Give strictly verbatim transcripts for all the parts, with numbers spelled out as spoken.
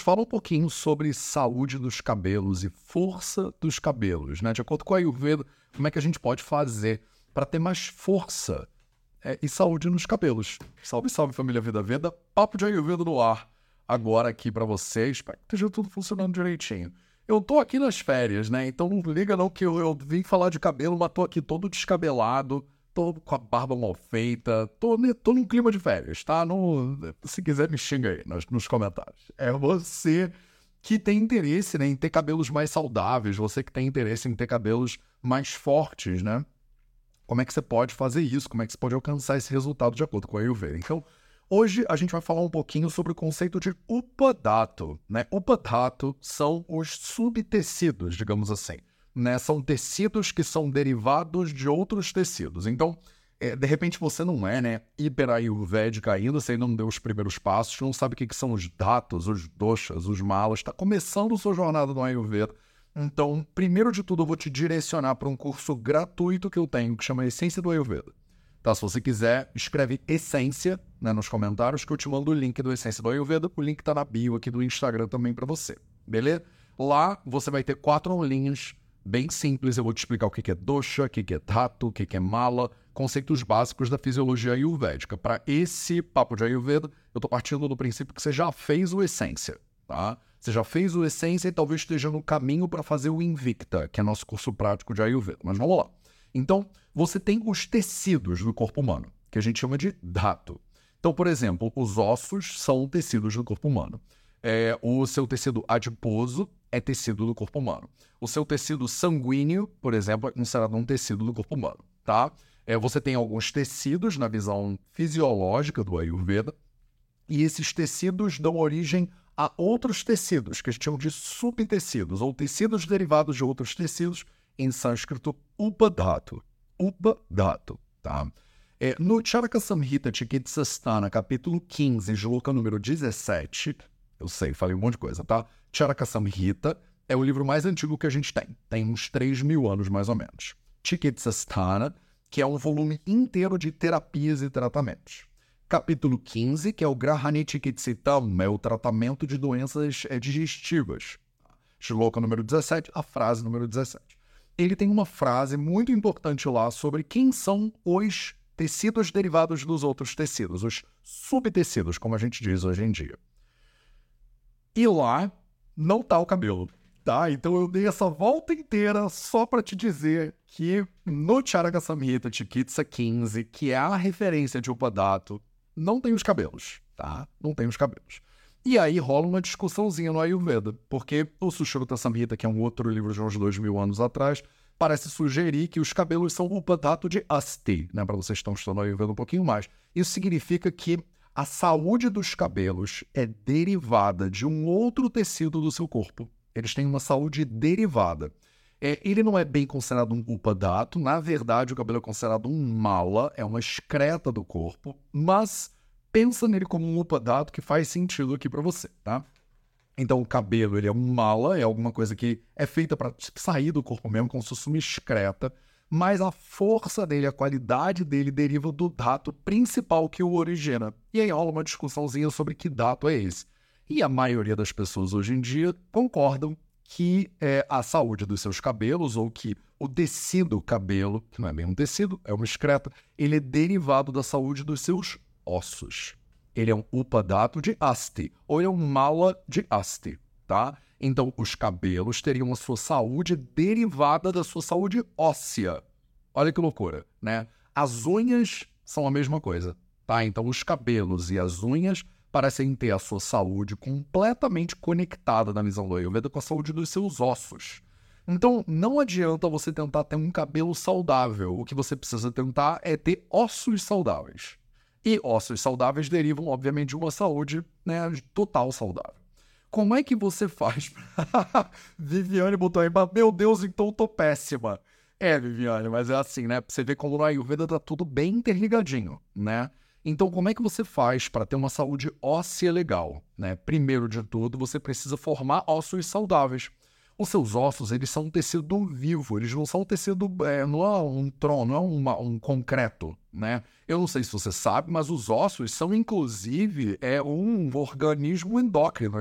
fala um pouquinho sobre saúde dos cabelos e força dos cabelos, né? De acordo com a Ayurveda, como é que a gente pode fazer para ter mais força é, e saúde nos cabelos. Salve, salve, família Vida Veda. Papo de Ayurveda no ar. Agora aqui para vocês, para que esteja tudo funcionando direitinho. Eu tô aqui nas férias, né? Então não liga não que eu, eu vim falar de cabelo, mas tô aqui todo descabelado, tô com a barba mal feita, tô, tô num clima de férias, tá? No, se quiser me xinga aí nos, nos comentários. É você que tem interesse, né, em ter cabelos mais saudáveis, você que tem interesse em ter cabelos mais fortes, né? Como é que você pode fazer isso? Como é que você pode alcançar esse resultado de acordo com a Ayurveda? Então, hoje a gente vai falar um pouquinho sobre o conceito de Upadhatu, né? Upadhatu são os subtecidos, digamos assim, né? São tecidos que são derivados de outros tecidos. Então, é, de repente você não é, né, hiper ayurvédica ainda, você ainda não deu os primeiros passos, não sabe o que, que são os datos, os doshas, os malas, está começando sua jornada no Ayurveda. Então, primeiro de tudo, eu vou te direcionar para um curso gratuito que eu tenho, que chama Essência do Ayurveda. Tá? Se você quiser, escreve Essência, né, nos comentários, que eu te mando o link do Essência do Ayurveda. O link tá na bio aqui do Instagram também para você, beleza? Lá você vai ter quatro aulinhas bem simples. Eu vou te explicar o que é dosha, o que é dhatu, o que é mala, conceitos básicos da fisiologia ayurvédica. Para esse papo de Ayurveda, eu tô partindo do princípio que você já fez o Essência, tá? Você já fez o Essência e talvez esteja no caminho para fazer o Invicta, que é nosso curso prático de Ayurveda. Mas vamos lá. Então, você tem os tecidos do corpo humano, que a gente chama de dhatu. Então, por exemplo, os ossos são tecidos do corpo humano. É, o seu tecido adiposo é tecido do corpo humano. O seu tecido sanguíneo, por exemplo, é considerado um tecido do corpo humano, tá? É, você tem alguns tecidos na visão fisiológica do Ayurveda, e esses tecidos dão origem a outros tecidos, que a gente chama de subtecidos, ou tecidos derivados de outros tecidos, em sânscrito, Upadhatu. Upadhatu, tá? É, no Charaka Samhita Chikitsastana, capítulo quinze, shloka número dezessete, eu sei, falei um monte de coisa, tá? Charaka Samhita é o livro mais antigo que a gente tem, tem uns três mil anos mais ou menos. Chikitsastana, que é um volume inteiro de terapias e tratamentos. Capítulo quinze, que é o Grahani Chikitsitam, é o tratamento de doenças digestivas. Shloka número dezessete, a frase número dezessete. Ele tem uma frase muito importante lá sobre quem são os tecidos derivados dos outros tecidos, os subtecidos, como a gente diz hoje em dia. E lá não tá o cabelo, tá? Então eu dei essa volta inteira só para te dizer que no Charaka Samhita Chikitsa quinze, que é a referência de Upadhatu, não tem os cabelos, tá? Não tem os cabelos. E aí rola uma discussãozinha no Ayurveda, porque o Sushruta Samhita, que é um outro livro de uns dois mil anos atrás, parece sugerir que os cabelos são Upadhatu de Asti, né? Para vocês que estão estudando Ayurveda um pouquinho mais. Isso significa que a saúde dos cabelos é derivada de um outro tecido do seu corpo. Eles têm uma saúde derivada. É, ele não é bem considerado um Upadhatu, na verdade o cabelo é considerado um mala, é uma excreta do corpo, mas pensa nele como um Upadhatu que faz sentido aqui para você, tá? Então o cabelo ele é um mala, é alguma coisa que é feita para sair do corpo mesmo, como se fosse uma excreta, mas a força dele, a qualidade dele deriva do dhatu principal que o origina. E aí rola uma discussãozinha sobre que dhatu é esse. E a maioria das pessoas hoje em dia concordam que é, a saúde dos seus cabelos, ou que o tecido cabelo, que não é bem um tecido, é uma excreta, ele é derivado da saúde dos seus ossos. Ele é um Upadhatu de Asti, ou ele é um mala de Asti, tá? Então, os cabelos teriam a sua saúde derivada da sua saúde óssea. Olha que loucura, né? As unhas são a mesma coisa, tá? Então, os cabelos e as unhas parecem ter a sua saúde completamente conectada na visão do Ayurveda com a saúde dos seus ossos. Então, não adianta você tentar ter um cabelo saudável. O que você precisa tentar é ter ossos saudáveis. E ossos saudáveis derivam, obviamente, de uma saúde, né, total saudável. Como é que você faz? Viviane botou aí, meu Deus, então eu tô péssima. É, Viviane, mas é assim, né? Você vê como no Ayurveda tá tudo bem interligadinho, né? Então, como é que você faz para ter uma saúde óssea legal, né? Primeiro de tudo, você precisa formar ossos saudáveis. Os seus ossos, eles são um tecido vivo, eles não são um tecido, é, não é um tronco, não é uma, um concreto, né? Eu não sei se você sabe, mas os ossos são, inclusive, é um organismo endócrino, eles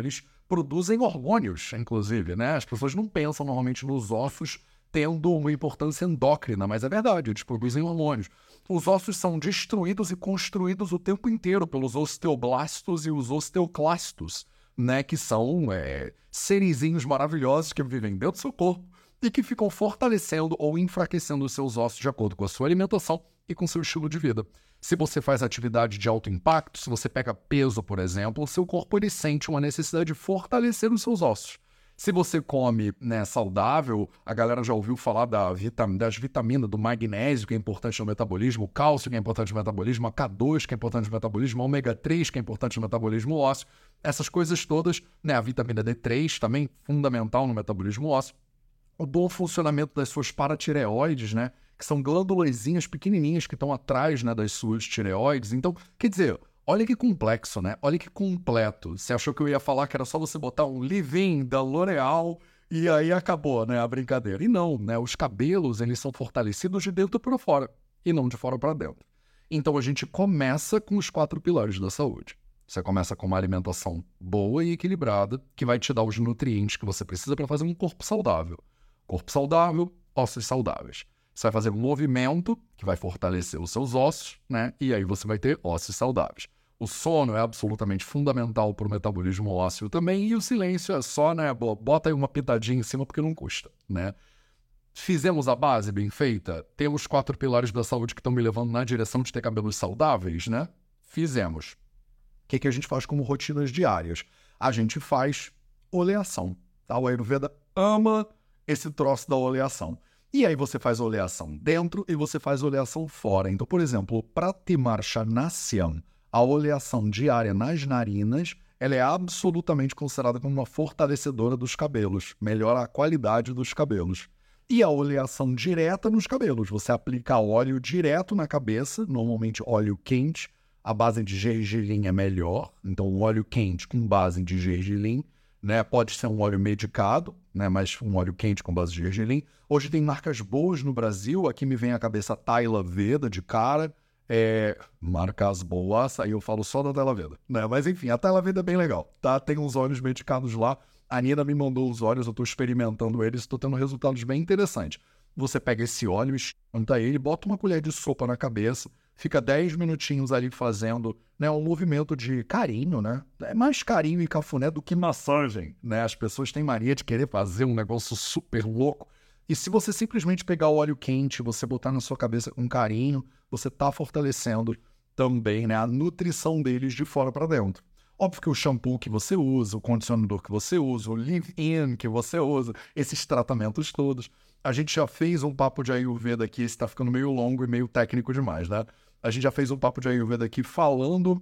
produzem hormônios, inclusive, né? As pessoas não pensam normalmente nos ossos tendo uma importância endócrina, mas é verdade, eles produzem hormônios. Os ossos são destruídos e construídos o tempo inteiro pelos osteoblastos e os osteoclastos, né? Que são é, serizinhos maravilhosos que vivem dentro do seu corpo e que ficam fortalecendo ou enfraquecendo os seus ossos de acordo com a sua alimentação e com seu estilo de vida. Se você faz atividade de alto impacto, se você pega peso, por exemplo, o seu corpo ele sente uma necessidade de fortalecer os seus ossos. Se você come, né, saudável, a galera já ouviu falar da vitam- das vitaminas, do magnésio, que é importante no metabolismo, o cálcio, que é importante no metabolismo, a K dois, que é importante no metabolismo, a ômega três, que é importante no metabolismo ósseo. Essas coisas todas, né, a vitamina D três, também fundamental no metabolismo ósseo. O bom funcionamento das suas paratireoides, né, que são glândulazinhas pequenininhas que estão atrás, né, das suas tireoides. Então, quer dizer, olha que complexo, né? Olha que completo. Você achou que eu ia falar que era só você botar um leave-in da L'Oréal e aí acabou, né, a brincadeira. E não, né? Os cabelos, eles são fortalecidos de dentro para fora e não de fora para dentro. Então, a gente começa com os quatro pilares da saúde. Você começa com uma alimentação boa e equilibrada, que vai te dar os nutrientes que você precisa para fazer um corpo saudável. Corpo saudável, ossos saudáveis. Você vai fazer um movimento que vai fortalecer os seus ossos, né? E aí você vai ter ossos saudáveis. O sono é absolutamente fundamental para o metabolismo ósseo também, e o silêncio é só, né? Bota aí uma pitadinha em cima porque não custa, né? Fizemos a base bem feita? Temos quatro pilares da saúde que estão me levando na direção de ter cabelos saudáveis, né? Fizemos. O que, que a gente faz como rotinas diárias? A gente faz oleação, tá? O Ayurveda ama esse troço da oleação. E aí você faz oleação dentro e você faz oleação fora. Então, por exemplo, o Pratimarsanasyam, a oleação diária nas narinas, ela é absolutamente considerada como uma fortalecedora dos cabelos, melhora a qualidade dos cabelos. E a oleação direta nos cabelos, você aplica óleo direto na cabeça, normalmente óleo quente, a base de gergelim é melhor, então um óleo quente com base de gergelim, né? Pode ser um óleo medicado, né? Mas um óleo quente com base de gergelim. Hoje tem marcas boas no Brasil, aqui me vem à cabeça a Tayla Veda de cara, é... marcas boas, aí eu falo só da Tayla Veda, né? Mas enfim, a Tayla Veda é bem legal, tá? Tem uns óleos medicados lá, a Nina me mandou os óleos, eu tô experimentando eles, estou tendo resultados bem interessantes. Você pega esse óleo, esquenta ele, bota uma colher de sopa na cabeça, fica dez minutinhos ali fazendo, né, um movimento de carinho, né? É mais carinho e cafuné do que massagem, né? As pessoas têm mania de querer fazer um negócio super louco. E se você simplesmente pegar o óleo quente, você botar na sua cabeça com carinho, você tá fortalecendo também, né, a nutrição deles de fora para dentro. Óbvio que o shampoo que você usa, o condicionador que você usa, o leave-in que você usa, esses tratamentos todos. A gente já fez um papo de Ayurveda aqui, esse tá ficando meio longo e meio técnico demais, né? A gente já fez um papo de Ayurveda aqui falando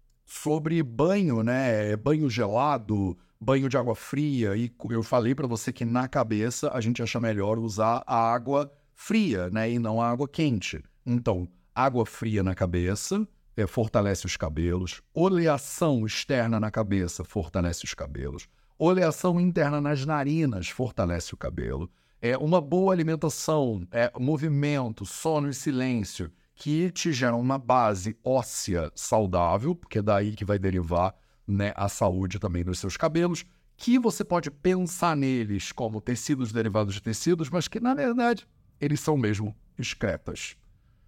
sobre banho, né? Banho gelado, banho de água fria. E eu falei para você que na cabeça a gente acha melhor usar a água fria, né? E não a água quente. Então, água fria na cabeça é, fortalece os cabelos. Oleação externa na cabeça fortalece os cabelos. Oleação interna nas narinas fortalece o cabelo. É uma boa alimentação, é movimento, sono e silêncio, que te geram uma base óssea saudável, porque é daí que vai derivar, né, a saúde também dos seus cabelos, que você pode pensar neles como tecidos derivados de tecidos, mas que, na verdade, eles são mesmo excretas.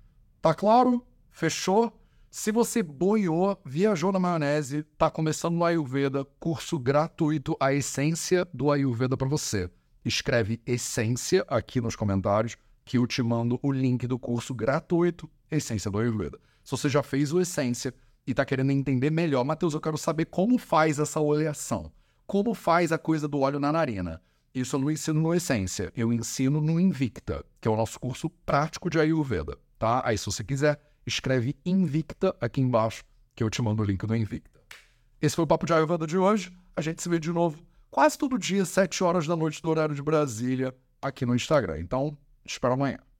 Tá claro? Fechou? Se você boiou, viajou na maionese, tá começando no Ayurveda, curso gratuito, a essência do Ayurveda para você. Escreve essência aqui nos comentários, que eu te mando o link do curso gratuito, Essência do Ayurveda. Se você já fez o Essência e está querendo entender melhor, Matheus, eu quero saber como faz essa oleação. Como faz a coisa do óleo na narina. Isso eu não ensino no Essência, eu ensino no Invicta, que é o nosso curso prático de Ayurveda, tá? Aí se você quiser, escreve Invicta aqui embaixo, que eu te mando o link do Invicta. Esse foi o Papo de Ayurveda de hoje. A gente se vê de novo quase todo dia, sete horas da noite do horário de Brasília, aqui no Instagram. Então, te espero amanhã.